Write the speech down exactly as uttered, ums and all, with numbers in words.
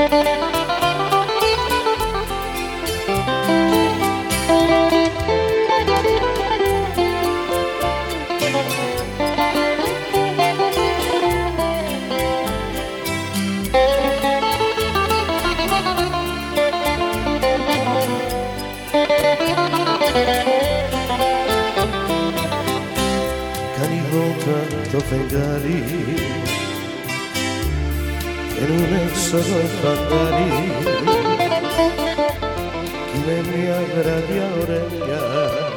Κάνει βόλτα το φεγγάρι εν un έξοδο φαντάρι κι με μια βραδιά ωραία